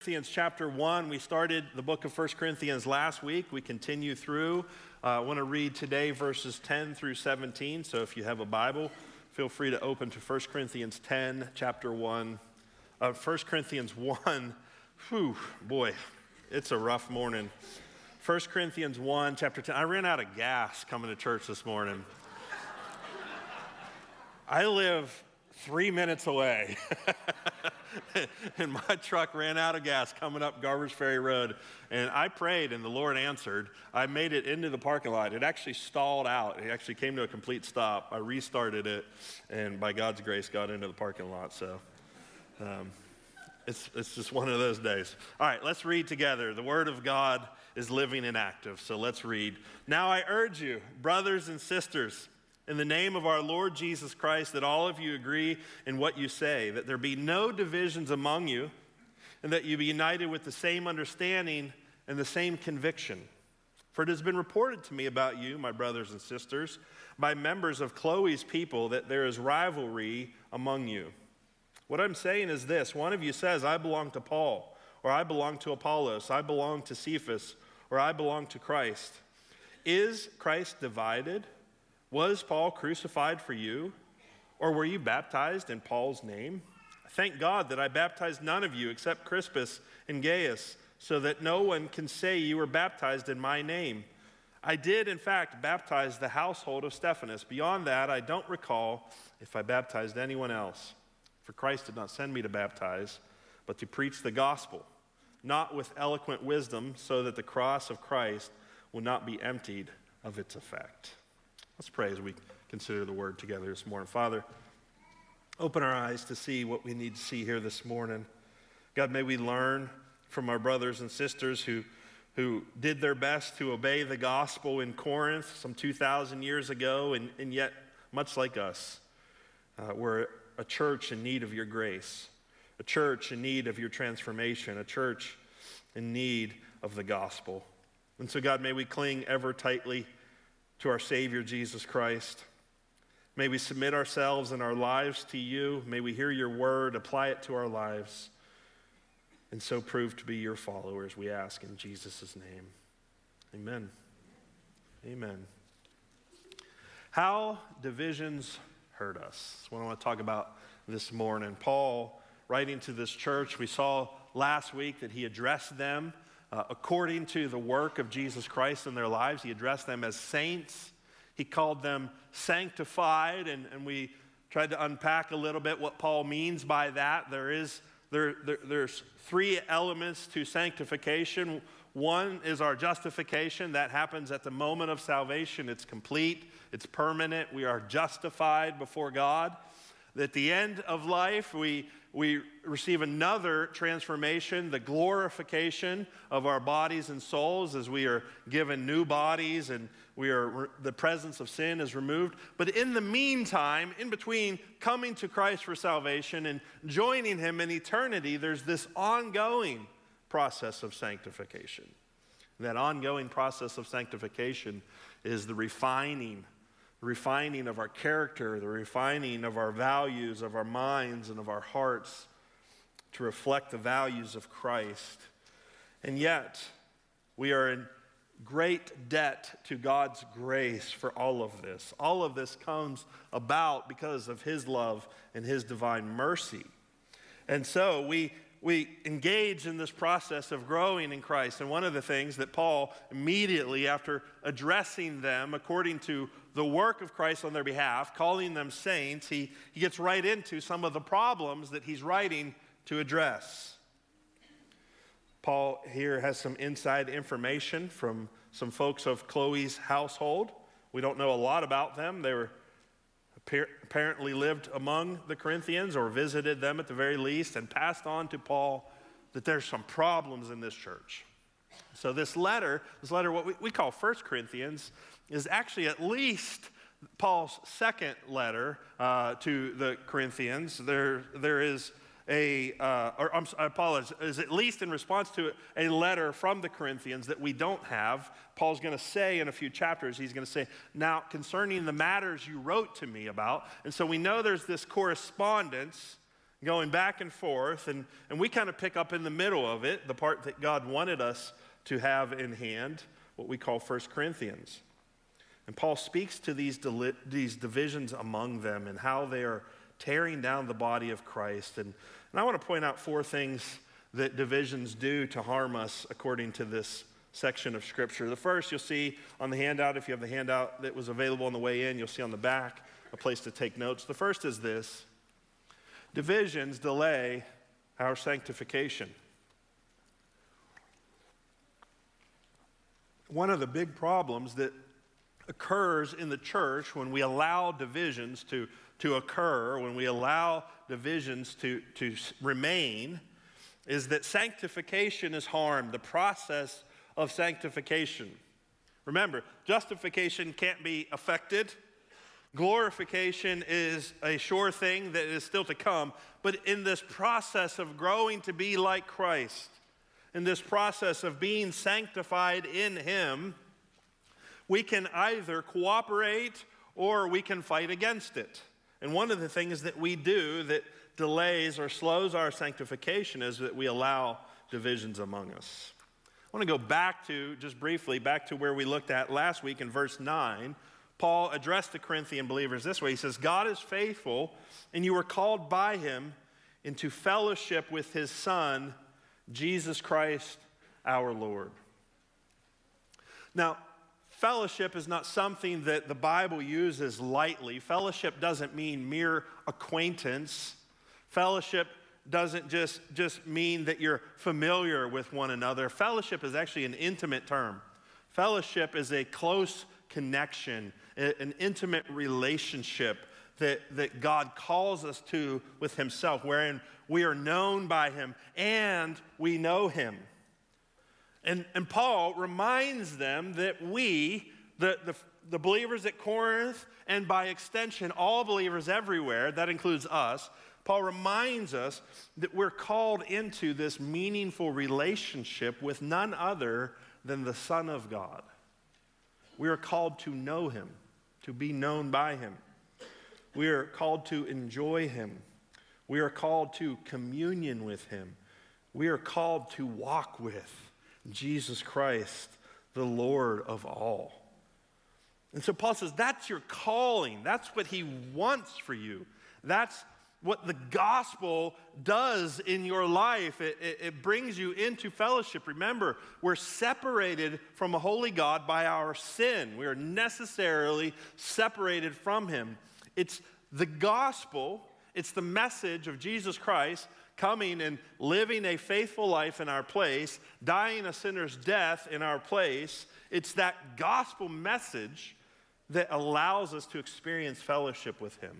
Corinthians chapter 1. We started the book of 1 Corinthians last week. We continue through. I want to read today verses 10 through 17. So if you have a Bible, feel free to open to 1 Corinthians 10, chapter 1. 1 Corinthians 1, boy, it's a rough morning. 1 Corinthians 1, chapter 10. I ran out of gas coming to church this morning. I live 3 minutes away. And my truck ran out of gas coming up Garbers Ferry Road. And I prayed and the Lord answered. I made it into the parking lot. It actually stalled out. It actually came to a complete stop. I restarted it and by God's grace got into the parking lot. So it's just one of those days. All right, let's read together. The word of God is living and active. So let's read. Now I urge you, brothers and sisters, in the name of our Lord Jesus Christ, that all of you agree in what you say, that there be no divisions among you, and that you be united with the same understanding and the same conviction. For it has been reported to me about you, my brothers and sisters, by members of Chloe's people, that there is rivalry among you. What I'm saying is this: one of you says, I belong to Paul, or I belong to Apollos, I belong to Cephas, or I belong to Christ. Is Christ divided? Was Paul crucified for you? Or were you baptized in Paul's name? Thank God that I baptized none of you except Crispus and Gaius, so that no one can say you were baptized in my name. I did, in fact, baptize the household of Stephanas. Beyond that, I don't recall if I baptized anyone else. For Christ did not send me to baptize, but to preach the gospel, not with eloquent wisdom, so that the cross of Christ will not be emptied of its effect. Let's pray as we consider the word together this morning. Father, open our eyes to see what we need to see here this morning. God, may we learn from our brothers and sisters who did their best to obey the gospel in Corinth some 2,000 years ago, and yet, much like us, we're a church in need of your grace, a church in need of your transformation, a church in need of the gospel. And so, God, may we cling ever tightly to our Savior, Jesus Christ. May we submit ourselves and our lives to you. May we hear your word, apply it to our lives, and so prove to be your followers, we ask in Jesus' name. Amen. Amen. How divisions hurt us. That's what I want to talk about this morning. Paul, writing to this church, we saw last week that he addressed them according to the work of Jesus Christ in their lives. He addressed them as saints. He called them sanctified, and we tried to unpack a little bit what Paul means by that. There's three elements to sanctification. One is our justification. That happens at the moment of salvation. It's complete. It's permanent. We are justified before God. At the end of life, we receive another transformation, the glorification of our bodies and souls, as we are given new bodies and the presence of sin is removed. But in the meantime, in between coming to Christ for salvation and joining him in eternity, there's this ongoing process of sanctification. And that ongoing process of sanctification is the refining of our character, the refining of our values, of our minds, and of our hearts to reflect the values of Christ. And yet, we are in great debt to God's grace for all of this. All of this comes about because of his love and his divine mercy. And so we engage in this process of growing in Christ. And one of the things that Paul, immediately after addressing them according to the work of Christ on their behalf, calling them saints, he gets right into some of the problems that he's writing to address. Paul here has some inside information from some folks of Chloe's household. We don't know a lot about them. They were apparently lived among the Corinthians or visited them at the very least, and passed on to Paul that there's some problems in this church. So this letter, what we call 1 Corinthians, is actually at least Paul's second letter to the Corinthians. There is I apologize, is at least in response to a letter from the Corinthians that we don't have. Paul's going to say in a few chapters, he's going to say, now concerning the matters you wrote to me about. And so we know there's this correspondence going back and forth, and we kind of pick up in the middle of it, the part that God wanted us to have in hand, what we call 1 Corinthians. And Paul speaks to these divisions among them and how they are tearing down the body of Christ. And I want to point out 4 things that divisions do to harm us according to this section of Scripture. The first you'll see on the handout, if you have the handout that was available on the way in, you'll see on the back a place to take notes. The first is this: divisions delay our sanctification. One of the big problems that occurs in the church when we allow divisions to occur, when we allow divisions to remain, is that sanctification is harmed, the process of sanctification. Remember, justification can't be affected. Glorification is a sure thing that is still to come. But in this process of growing to be like Christ, in this process of being sanctified in Him, we can either cooperate or we can fight against it. And one of the things that we do that delays or slows our sanctification is that we allow divisions among us. I want to go back to, just briefly, back to where we looked at last week in verse 9. Paul addressed the Corinthian believers this way. He says, God is faithful, and you were called by Him into fellowship with His Son, Jesus Christ our Lord. Now, fellowship is not something that the Bible uses lightly. Fellowship doesn't mean mere acquaintance. Fellowship doesn't just mean that you're familiar with one another. Fellowship is actually an intimate term. Fellowship is a close connection, an intimate relationship that God calls us to with Himself, wherein we are known by Him and we know Him. And Paul reminds them that we, the believers at Corinth, and by extension, all believers everywhere, that includes us, Paul reminds us that we're called into this meaningful relationship with none other than the Son of God. We are called to know Him, to be known by Him. We are called to enjoy Him. We are called to communion with Him. We are called to walk with Jesus Christ, the Lord of all. And so Paul says, that's your calling. That's what He wants for you. That's what the gospel does in your life. It brings you into fellowship. Remember, we're separated from a holy God by our sin. We are necessarily separated from Him. It's the gospel, it's the message of Jesus Christ coming and living a faithful life in our place, dying a sinner's death in our place. It's that gospel message that allows us to experience fellowship with Him.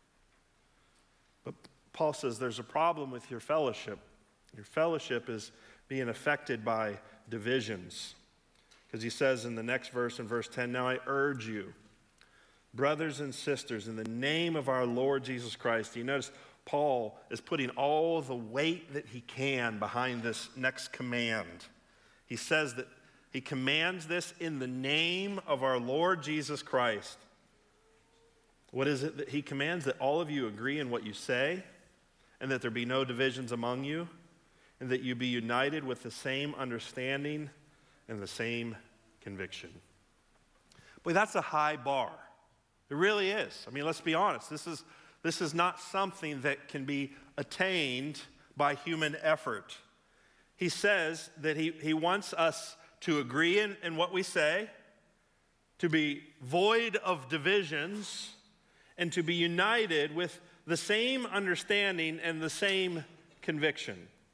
But Paul says there's a problem with your fellowship. Your fellowship is being affected by divisions. Because he says in the next verse, in verse 10, now I urge you, brothers and sisters, in the name of our Lord Jesus Christ. You notice Paul is putting all the weight that he can behind this next command. He says that he commands this in the name of our Lord Jesus Christ. What is it that he commands? That all of you agree in what you say, and that there be no divisions among you, and that you be united with the same understanding and the same conviction. Boy, that's a high bar. It really is. I mean, let's be honest. This is not something that can be attained by human effort. He says that he wants us to agree in what we say, to be void of divisions, and to be united with the same understanding and the same conviction.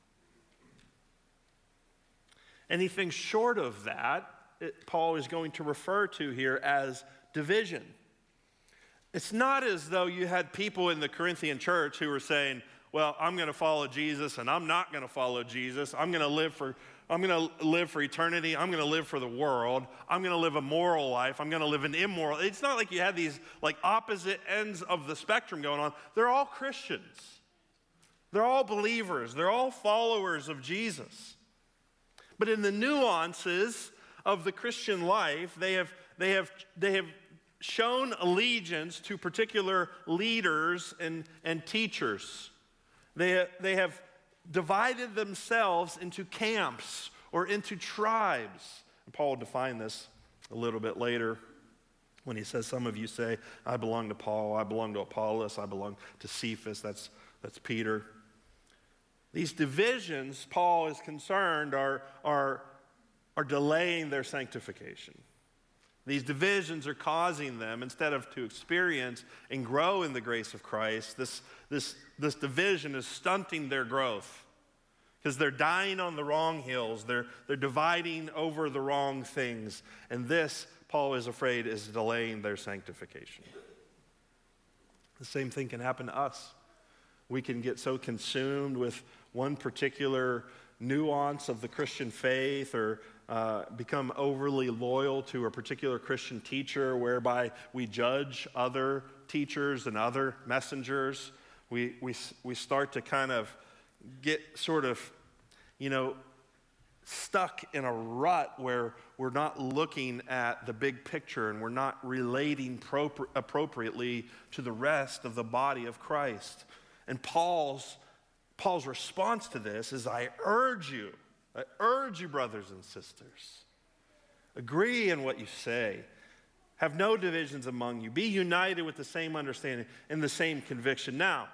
Anything short of that, Paul is going to refer to here as division. It's not as though you had people in the Corinthian church who were saying, well, I'm going to follow Jesus and I'm not going to follow Jesus. I'm going to live for eternity. I'm going to live for the world. I'm going to live a moral life. I'm going to live an immoral. It's not like you had these like opposite ends of the spectrum going on. They're all Christians. They're all believers. They're all followers of Jesus. But in the nuances of the Christian life, they have shown allegiance to particular leaders and teachers. They have divided themselves into camps or into tribes. And Paul will define this a little bit later when he says, some of you say, I belong to Paul, I belong to Apollos, I belong to Cephas, that's Peter. These divisions, Paul is concerned, are delaying their sanctification. These divisions are causing them, instead of to experience and grow in the grace of Christ, this division is stunting their growth because they're dying on the wrong hills. They're dividing over the wrong things. And this, Paul is afraid, is delaying their sanctification. The same thing can happen to us. We can get so consumed with one particular nuance of the Christian faith or become overly loyal to a particular Christian teacher whereby we judge other teachers and other messengers. We start to kind of get sort of, stuck in a rut where we're not looking at the big picture and we're not relating appropriately to the rest of the body of Christ. And Paul's response to this is, I urge you, brothers and sisters, agree in what you say. Have no divisions among you. Be united with the same understanding and the same conviction. Now,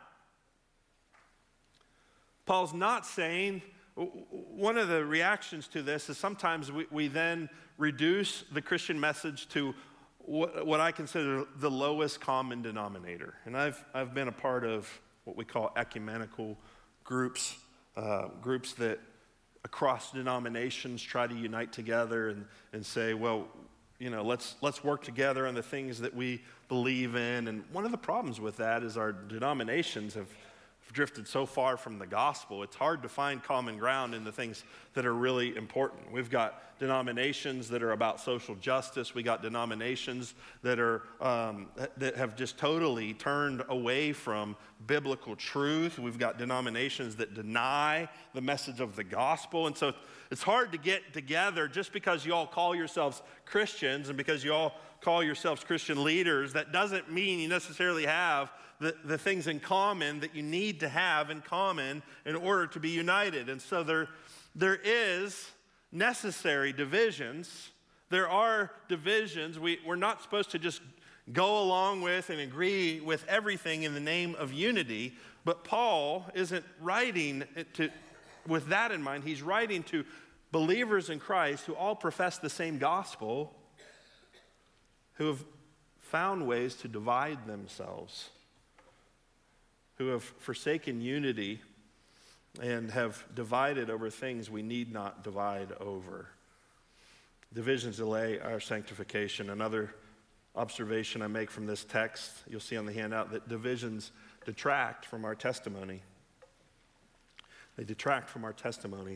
Paul's not saying, one of the reactions to this is sometimes we then reduce the Christian message to what I consider the lowest common denominator. And I've been a part of what we call ecumenical groups that across denominations try to unite together and say, well, let's work together on the things that we believe in. And one of the problems with that is our denominations have drifted so far from the gospel, it's hard to find common ground in the things that are really important. We've got denominations that are about social justice. We got denominations that that have just totally turned away from biblical truth. We've got denominations that deny the message of the gospel. And so it's hard to get together just because you all call yourselves Christians and because you all call yourselves Christian leaders. That doesn't mean you necessarily have the things in common that you need to have in common in order to be united. And so there is necessary divisions. There are divisions. We're not supposed to just go along with and agree with everything in the name of unity, but Paul isn't writing with that in mind. He's writing to believers in Christ who all profess the same gospel, who have found ways to divide themselves, who have forsaken unity and have divided over things we need not divide over. Divisions delay our sanctification. Another observation I make from this text, you'll see on the handout, that divisions detract from our testimony. They detract from our testimony.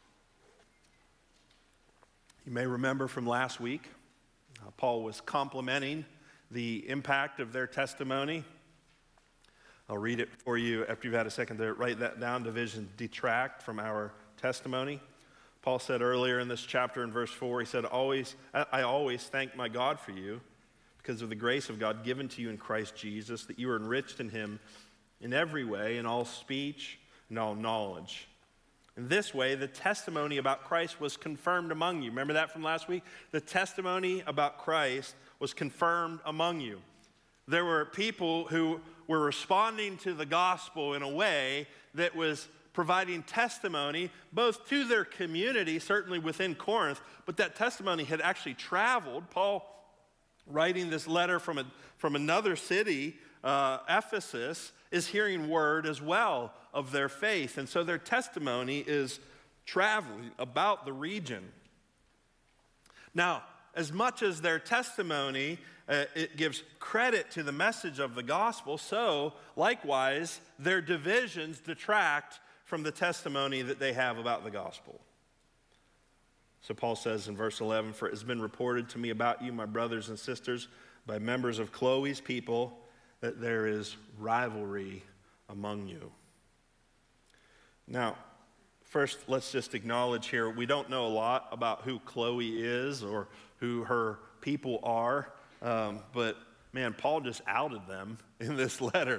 You may remember from last week, Paul was complimenting the impact of their testimony. I'll read it for you after you've had a second to write that down. Divisions detract from our testimony. Paul said earlier in this chapter in verse 4, he said, I always thank my God for you because of the grace of God given to you in Christ Jesus, that you are enriched in him in every way, in all speech and all knowledge. In this way, the testimony about Christ was confirmed among you. Remember that from last week? The testimony about Christ was confirmed among you. There were people who were responding to the gospel in a way that was providing testimony both to their community, certainly within Corinth, but that testimony had actually traveled. Paul, writing this letter from another city, Ephesus, is hearing word as well of their faith. And so their testimony is traveling about the region. Now, as much as their testimony, it gives credit to the message of the gospel, so likewise, their divisions detract from the testimony that they have about the gospel. So Paul says in verse 11, for it has been reported to me about you, my brothers and sisters, by members of Chloe's people, that there is rivalry among you. Now, first, let's just acknowledge here, we don't know a lot about who Chloe is or who her people are, but man, Paul just outed them in this letter.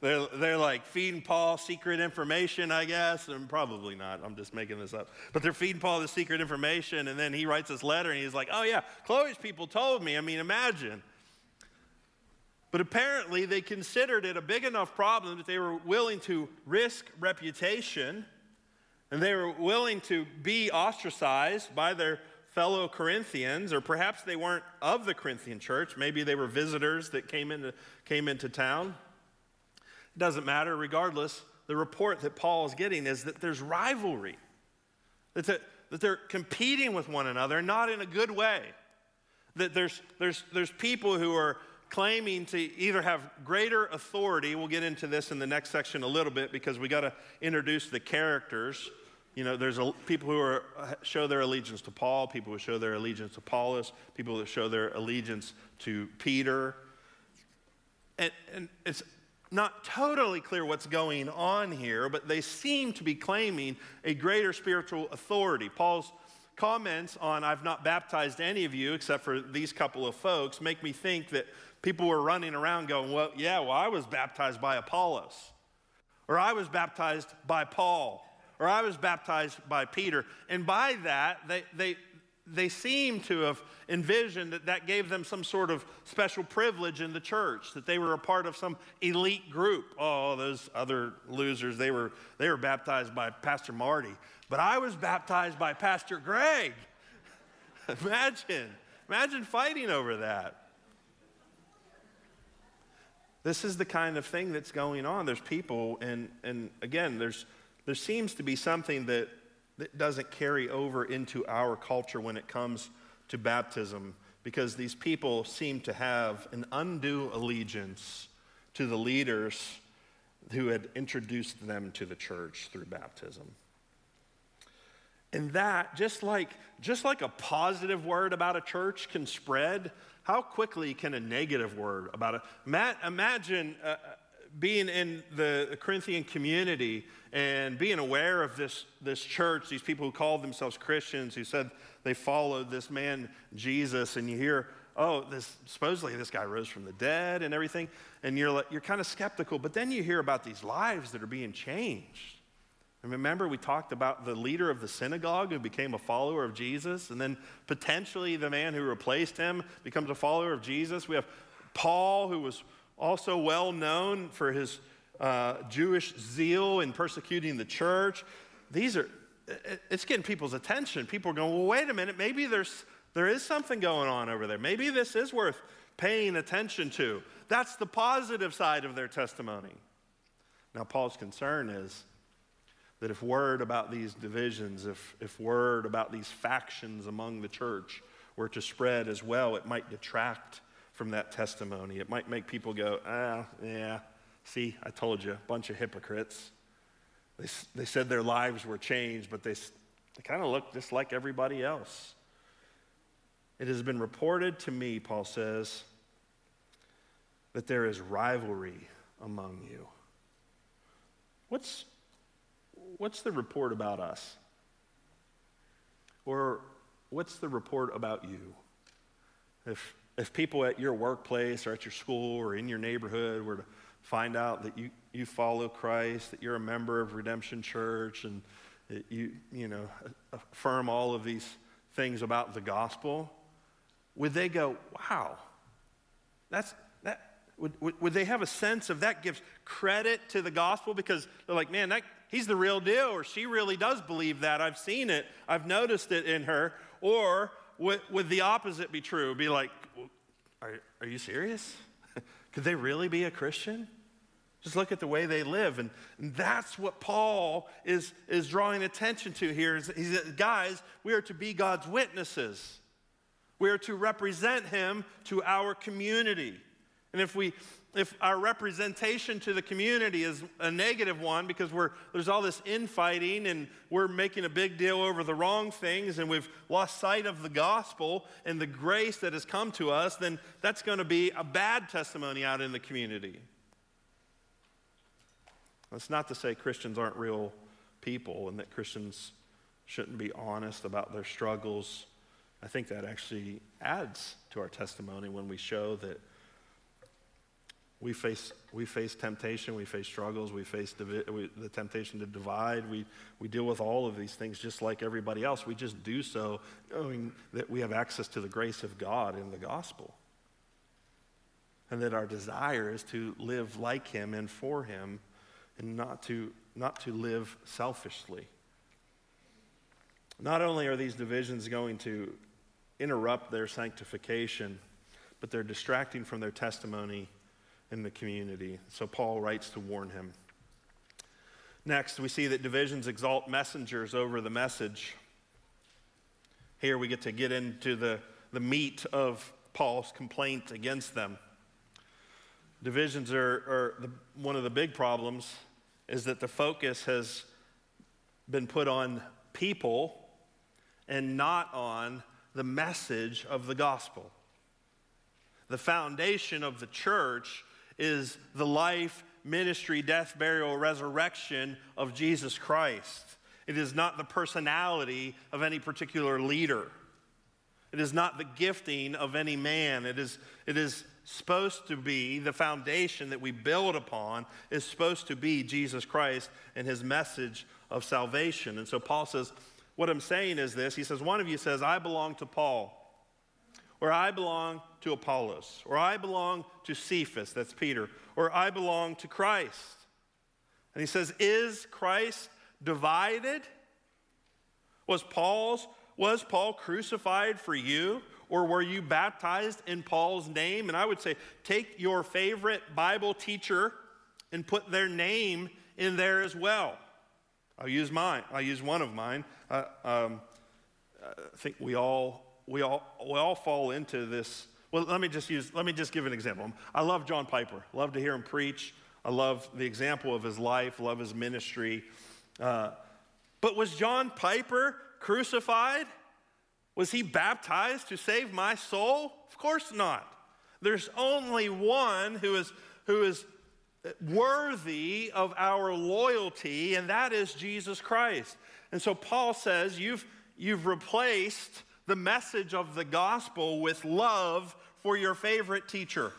they're like feeding Paul secret information, I guess, and probably not. I'm just making this up. But they're feeding Paul the secret information, and then he writes this letter, and he's like, oh yeah, Chloe's people told me. I mean, imagine. But apparently they considered it a big enough problem that they were willing to risk reputation, and they were willing to be ostracized by their fellow Corinthians, or perhaps they weren't of the Corinthian church. Maybe they were visitors that came into town. It doesn't matter. Regardless, the report that Paul is getting is that there's rivalry, that they're competing with one another, not in a good way. That there's people who are claiming to either have greater authority. We'll get into this in the next section a little bit because we got to introduce the characters. You know, there's people who show their allegiance to Paul, people who show their allegiance to Apollos, people that show their allegiance to Peter. And it's not totally clear what's going on here, but they seem to be claiming a greater spiritual authority. Paul's comments on, I've not baptized any of you except for these couple of folks, make me think that people were running around going, well, I was baptized by Apollos, or I was baptized by Paul, or I was baptized by Peter. And by that, they seem to have envisioned that gave them some sort of special privilege in the church, that they were a part of some elite group. Oh, those other losers, they were baptized by Pastor Marty. But I was baptized by Pastor Greg. Imagine fighting over that. This is the kind of thing that's going on. There's people, and again, there seems to be something that doesn't carry over into our culture when it comes to baptism, because these people seem to have an undue allegiance to the leaders who had introduced them to the church through baptism. And that, just like a positive word about a church can spread, how quickly can a negative word about it? Imagine being in the Corinthian community and being aware of this church, these people who called themselves Christians, who said they followed this man Jesus, and you hear, supposedly this guy rose from the dead and everything, and you're kind of skeptical, but then you hear about these lives that are being changed. And remember, we talked about the leader of the synagogue who became a follower of Jesus, and then potentially the man who replaced him becomes a follower of Jesus. We have Paul, who was also well known for his Jewish zeal in persecuting the church. It's getting people's attention. People are going, well, wait a minute, maybe there is something going on over there. Maybe this is worth paying attention to. That's the positive side of their testimony. Now, Paul's concern is that if word about these divisions, if word about these factions among the church were to spread as well, it might detract from that testimony. It might make people go, yeah, see, I told you, a bunch of hypocrites. They said their lives were changed, but they kind of look just like everybody else. It has been reported to me, Paul says, that there is rivalry among you. What's the report about us? Or what's the report about you? If people at your workplace or at your school or in your neighborhood were to find out that you follow Christ, that you're a member of Redemption Church, and that you affirm all of these things about the gospel, would they go, wow, would they have a sense of that gives credit to the gospel? Because they're like, man, he's the real deal, or she really does believe that. I've seen it. I've noticed it in her. Or would the opposite be true? Be like, are you serious? Could they really be a Christian? Just look at the way they live. And that's what Paul is drawing attention to here. He said, guys, we are to be God's witnesses. We are to represent him to our community. And if our representation to the community is a negative one because there's all this infighting and we're making a big deal over the wrong things and we've lost sight of the gospel and the grace that has come to us, then that's going to be a bad testimony out in the community. That's not to say Christians aren't real people and that Christians shouldn't be honest about their struggles. I think that actually adds to our testimony when we show that We face temptation, we face struggles, we face the temptation to divide. We deal with all of these things just like everybody else. We just do so knowing that we have access to the grace of God in the gospel. And that our desire is to live like him and for him, and not to live selfishly. Not only are these divisions going to interrupt their sanctification, but they're distracting from their testimony in the community. So Paul writes to warn him. Next, we see that divisions exalt messengers over the message. Here we get into the meat of Paul's complaint against them. Divisions are one of the big problems is that the focus has been put on people and not on the message of the gospel. The foundation of the church is the life, ministry, death, burial, resurrection of Jesus Christ. It is not the personality of any particular leader. It is not the gifting of any man. It is supposed to be the foundation that we build upon is supposed to be Jesus Christ and his message of salvation. And so Paul says, what I'm saying is this. He says, one of you says, I belong to Paul, or I belong to Apollos, or I belong to Cephas, that's Peter, or I belong to Christ. And he says, is Christ divided? Was Paul crucified for you? Or were you baptized in Paul's name? And I would say, take your favorite Bible teacher and put their name in there as well. I'll use mine. I'll use one of mine. I think we all fall into this. Well, let me just give an example. I love John Piper. Love to hear him preach. I love the example of his life. Love his ministry. But was John Piper crucified? Was he baptized to save my soul? Of course not. There's only one who is worthy of our loyalty, and that is Jesus Christ. And so Paul says, you've replaced the message of the gospel with love for your favorite teacher.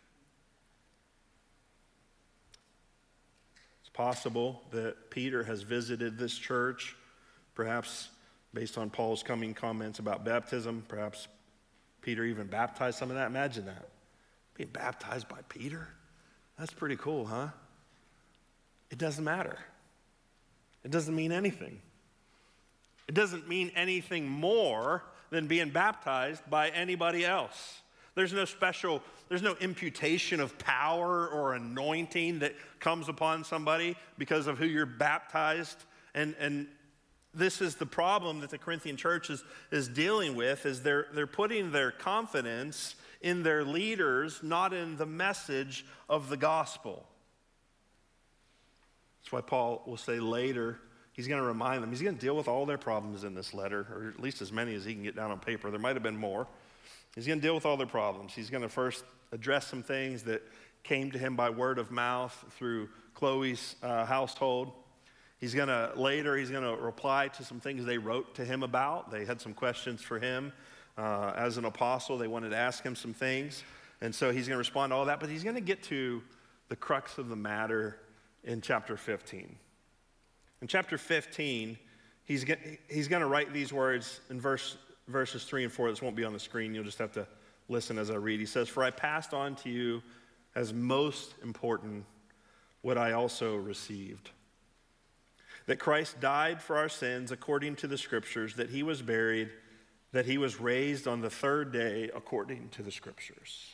It's possible that Peter has visited this church, perhaps based on Paul's coming comments about baptism. Perhaps Peter even baptized some of that. Imagine that. Being baptized by Peter? That's pretty cool, huh? It doesn't matter. It doesn't mean anything. It doesn't mean anything more than being baptized by anybody else. There's no imputation of power or anointing that comes upon somebody because of who you're baptized. And this is the problem that the Corinthian church is dealing with, is they're putting their confidence in their leaders, not in the message of the gospel. That's why Paul will say later, he's going to remind them, he's going to deal with all their problems in this letter, or at least as many as he can get down on paper. There might have been more. He's going to deal with all their problems. He's going to first address some things that came to him by word of mouth through Chloe's household. He's going to reply to some things they wrote to him about. They had some questions for him. As an apostle, they wanted to ask him some things. And so he's going to respond to all that. But he's going to get to the crux of the matter in chapter 15. In chapter 15, he's going to write these words in verses 3 and 4. This won't be on the screen. You'll just have to listen as I read. He says, "For I passed on to you as most important what I also received. That Christ died for our sins according to the Scriptures, that he was buried, that he was raised on the third day according to the Scriptures."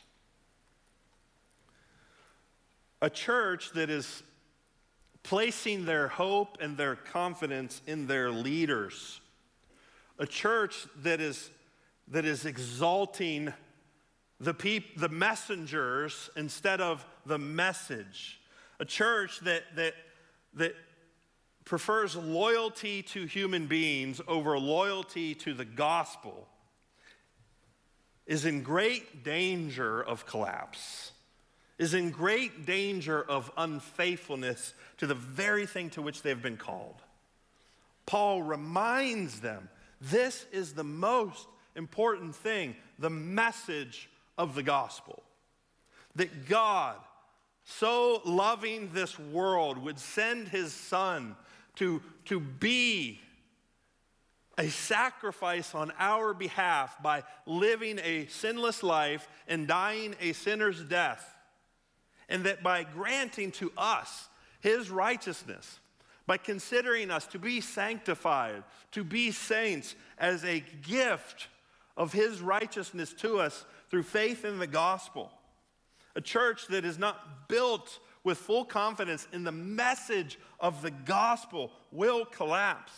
A church that is placing their hope and their confidence in their leaders. A church that is exalting the messengers instead of the message. A church that prefers loyalty to human beings over loyalty to the gospel is in great danger of collapse, is in great danger of unfaithfulness to the very thing to which they've been called. Paul reminds them, this is the most important thing, the message of the gospel. That God so loving this world, would send his Son to be a sacrifice on our behalf by living a sinless life and dying a sinner's death. And that by granting to us his righteousness, by considering us to be sanctified, to be saints as a gift of his righteousness to us through faith in the gospel. A church that is not built with full confidence in the message of the gospel will collapse.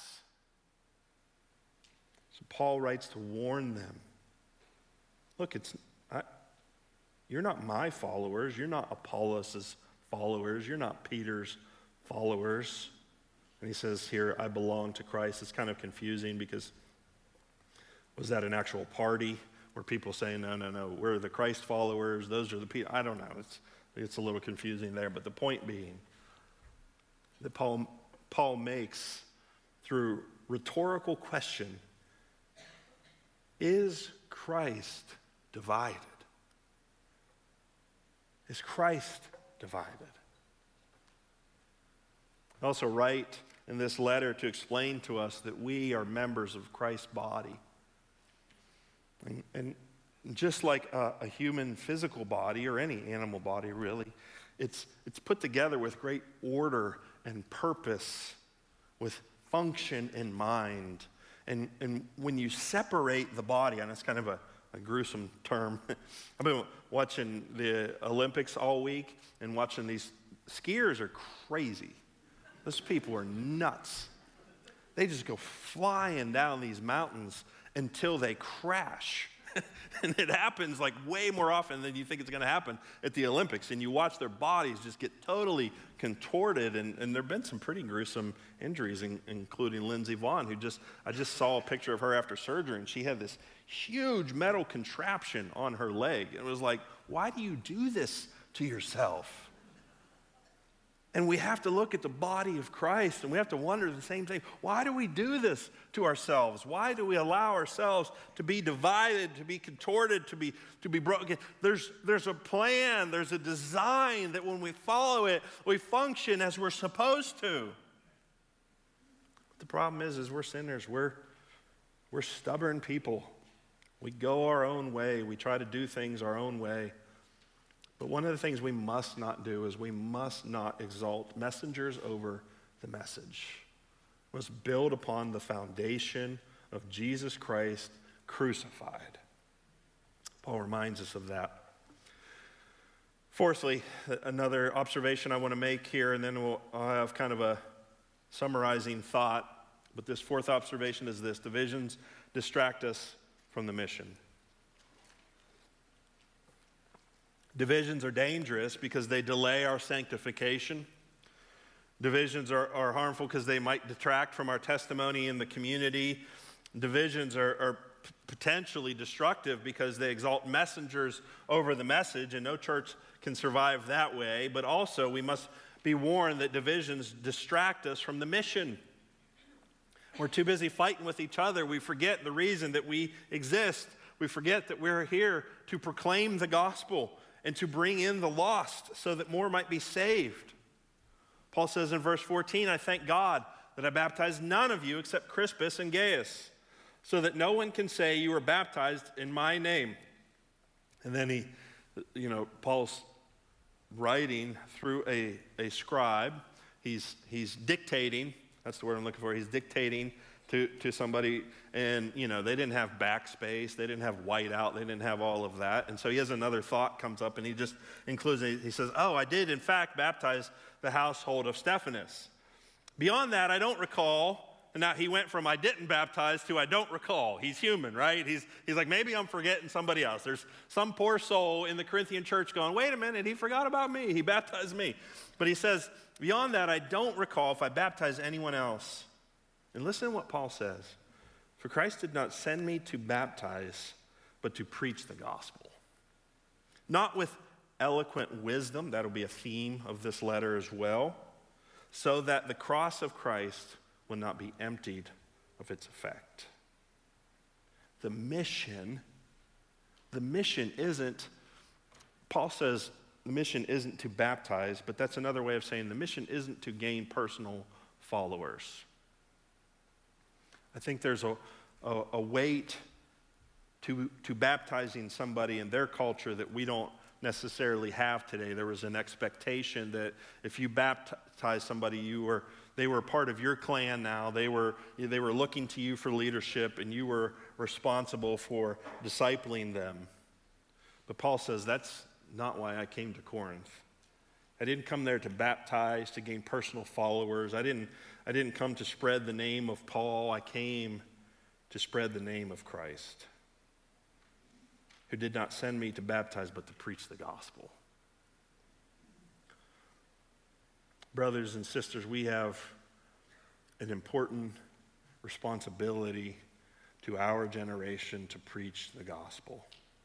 So Paul writes to warn them. Look, you're not my followers. You're not Apollos' followers. You're not Peter's followers. And he says here, I belong to Christ. It's kind of confusing because was that an actual party where people saying, no, we're the Christ followers. Those are the people. I don't know. It's a little confusing there. But the point being that Paul makes through rhetorical question, is Christ divided? Is Christ divided? I also write in this letter to explain to us that we are members of Christ's body. And just like a human physical body or any animal body really, it's put together with great order and purpose, with function in mind. And when you separate the body, and it's kind of a gruesome term. I've been watching the Olympics all week and watching these skiers are crazy. Those people are nuts. They just go flying down these mountains until they crash. And it happens like way more often than you think it's going to happen at the Olympics. And you watch their bodies just get totally contorted. And there have been some pretty gruesome injuries, including Lindsey Vonn, I just saw a picture of her after surgery, and she had this huge metal contraption on her leg. It was like, why do you do this to yourself? And we have to look at the body of Christ, and we have to wonder the same thing. Why do we do this to ourselves? Why do we allow ourselves to be divided, to be contorted, to be broken? There's a plan, there's a design that when we follow it, we function as we're supposed to. But the problem is we're sinners. We're stubborn people. We go our own way. We try to do things our own way. But one of the things we must not do is we must not exalt messengers over the message. We must build upon the foundation of Jesus Christ crucified. Paul reminds us of that. Fourthly, another observation I want to make here, and then I'll have kind of a summarizing thought. But this fourth observation is this: divisions distract us from the mission. Divisions are dangerous because they delay our sanctification. Divisions are harmful because they might detract from our testimony in the community. Divisions are potentially destructive because they exalt messengers over the message, and no church can survive that way. But also, we must be warned that divisions distract us from the mission. We're too busy fighting with each other. We forget the reason that we exist. We forget that we're here to proclaim the gospel and to bring in the lost so that more might be saved. Paul says in verse 14, I thank God that I baptized none of you except Crispus and Gaius, so that no one can say you were baptized in my name. And then Paul's writing through a scribe. He's dictating. That's the word I'm looking for. He's dictating to somebody, and they didn't have backspace, they didn't have whiteout, they didn't have all of that. And so he has another thought comes up, and he just includes it. He says, I did in fact baptize the household of Stephanas. Beyond that, I don't recall. And now he went from I didn't baptize to I don't recall. He's human, right? He's like, maybe I'm forgetting somebody else. There's some poor soul in the Corinthian church going, wait a minute, he forgot about me. He baptized me. But he says, beyond that, I don't recall if I baptized anyone else. And listen to what Paul says. For Christ did not send me to baptize, but to preach the gospel. Not with eloquent wisdom, that'll be a theme of this letter as well, so that the cross of Christ will not be emptied of its effect. The mission isn't, Paul says, the mission isn't to baptize, but that's another way of saying the mission isn't to gain personal followers. I think there's a weight to baptizing somebody in their culture that we don't necessarily have today. There was an expectation that if you baptized somebody, they were part of your clan now. They were looking to you for leadership, and you were responsible for discipling them. But Paul says that's not why I came to Corinth. I didn't come there to baptize, to gain personal followers. I didn't come to spread the name of Paul. I came to spread the name of Christ, who did not send me to baptize, but to preach the gospel. Brothers and sisters, we have an important responsibility to our generation to preach the gospel.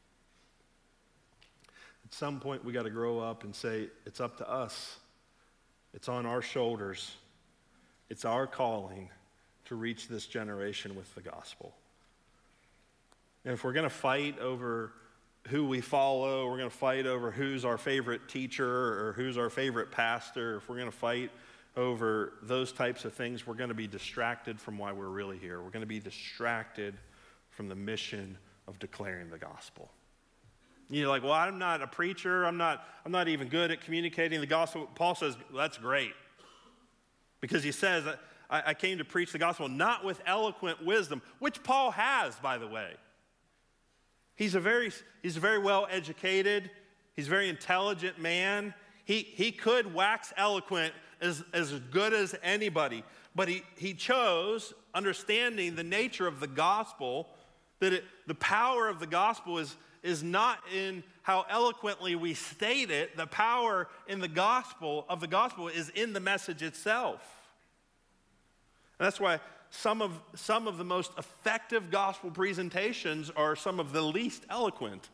At some point, we got to grow up and say, it's up to us. It's on our shoulders. It's our calling to reach this generation with the gospel. And if we're going to fight over who we follow, we're going to fight over who's our favorite teacher or who's our favorite pastor, if we're going to fight over those types of things, we're going to be distracted from why we're really here. We're going to be distracted from the mission of declaring the gospel. You're like, well, I'm not a preacher. I'm not even good at communicating the gospel. Paul says, well, that's great. Because he says, I came to preach the gospel not with eloquent wisdom, which Paul has, by the way. He's a very well educated, he's a very intelligent man. He could wax eloquent as good as anybody, but he chose, understanding the nature of the gospel, that the power of the gospel is not in how eloquently we state it. The power in the gospel is in the message itself. And that's why some of the most effective gospel presentations are some of the least eloquent.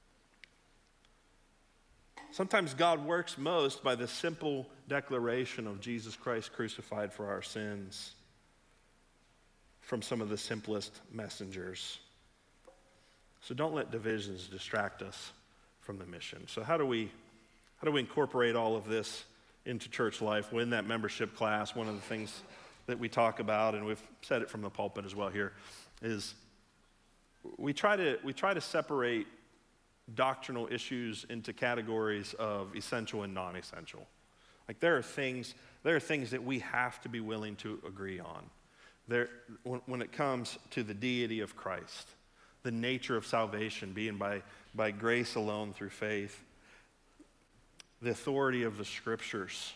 Sometimes God works most by the simple declaration of Jesus Christ crucified for our sins from some of the simplest messengers. So don't let divisions distract us from the mission. So how do we incorporate all of this into church life? Well, in that membership class, one of the things that we talk about, and we've said it from the pulpit as well here, is we try to separate doctrinal issues into categories of essential and non-essential. Like there are things that we have to be willing to agree on. When it comes to the deity of Christ, the nature of salvation being by grace alone through faith, the authority of the scriptures,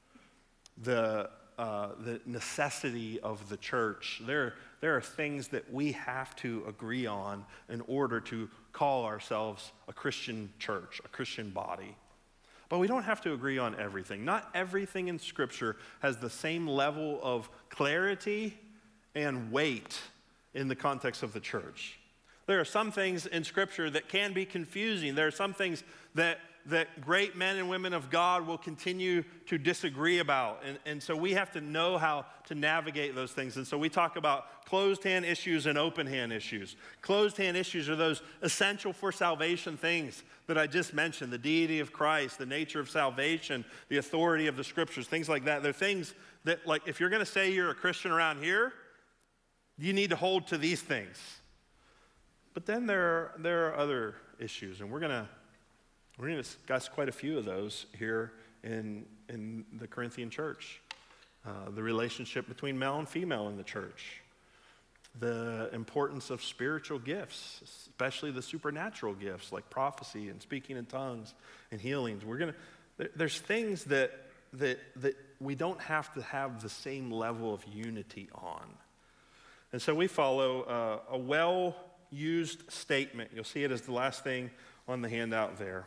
the necessity of the church. There are things that we have to agree on in order to call ourselves a Christian church, a Christian body. But we don't have to agree on everything. Not everything in Scripture has the same level of clarity and weight in the context of the church. There are some things in Scripture that can be confusing. There are some things that great men and women of God will continue to disagree about. And so we have to know how to navigate those things. And so we talk about closed hand issues and open hand issues. Closed hand issues are those essential for salvation things that I just mentioned: the deity of Christ, the nature of salvation, the authority of the scriptures, things like that. They're things that, like, if you're going to say you're a Christian around here, you need to hold to these things. But then there are other issues, and we're going to discuss quite a few of those here in the Corinthian church. The relationship between male and female in the church. The importance of spiritual gifts, especially the supernatural gifts like prophecy and speaking in tongues and healings. There's things that we don't have to have the same level of unity on. And so we follow a well-used statement. You'll see it as the last thing on the handout there.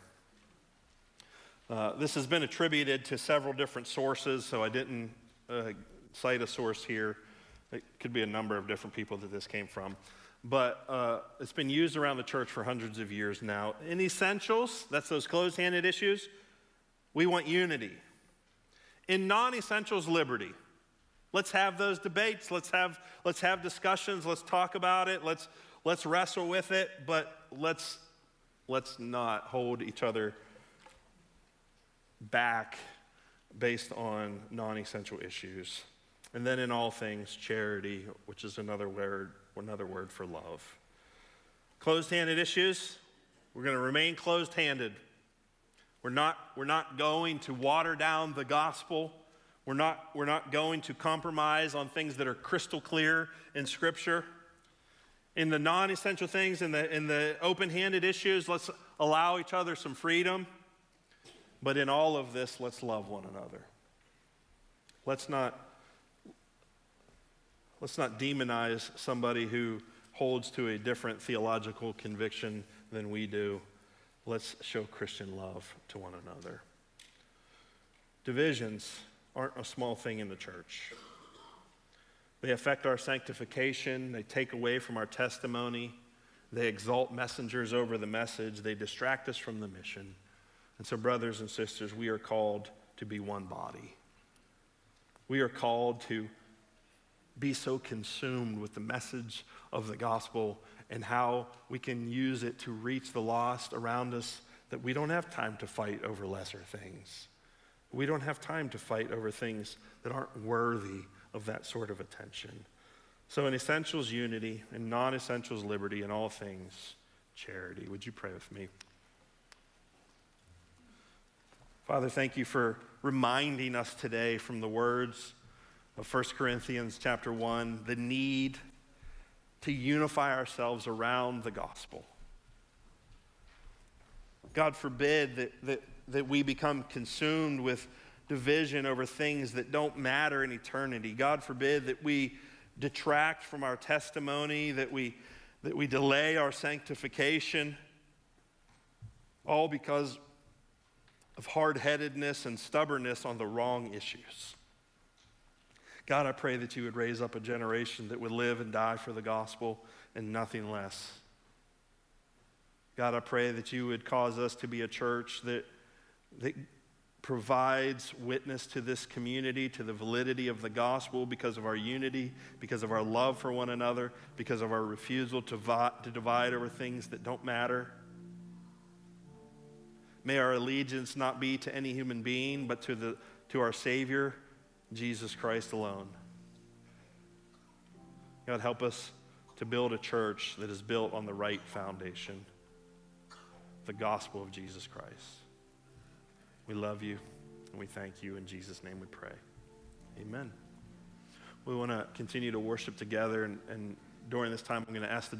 This has been attributed to several different sources, so I didn't cite a source here. It could be a number of different people that this came from. But it's been used around the church for hundreds of years now. In essentials, that's those closed-handed issues, we want unity. In non-essentials, liberty. Let's have those debates. Let's have discussions. Let's talk about it. Let's wrestle with it. But let's not hold each other back based on non-essential issues. And then in all things, charity, which is another word for love. Closed-handed issues, we're going to remain closed-handed. We're not going to water down the gospel. We're not going to compromise on things that are crystal clear in Scripture. In the non-essential things, in the open-handed issues, let's allow each other some freedom. But in all of this, let's love one another. Let's not demonize somebody who holds to a different theological conviction than we do. Let's show Christian love to one another. Divisions aren't a small thing in the church. They affect our sanctification. They take away from our testimony. They exalt messengers over the message. They distract us from the mission. And so, brothers and sisters, we are called to be one body. We are called to be so consumed with the message of the gospel and how we can use it to reach the lost around us that we don't have time to fight over lesser things. We don't have time to fight over things that aren't worthy of that sort of attention. So in essentials, unity. In non-essentials, liberty. In all things, charity. Would you pray with me? Father, thank you for reminding us today from the words of 1 Corinthians chapter 1, the need to unify ourselves around the gospel. God forbid that we become consumed with division over things that don't matter in eternity. God forbid that we detract from our testimony, that we delay our sanctification, all because of hard-headedness and stubbornness on the wrong issues. God, I pray that you would raise up a generation that would live and die for the gospel and nothing less. God, I pray that you would cause us to be a church that provides witness to this community, to the validity of the gospel because of our unity, because of our love for one another, because of our refusal to divide over things that don't matter. May our allegiance not be to any human being, but to our Savior, Jesus Christ alone. God, help us to build a church that is built on the right foundation, the gospel of Jesus Christ. We love you and we thank you. In Jesus' name we pray. Amen. We want to continue to worship together, and during this time I'm going to ask the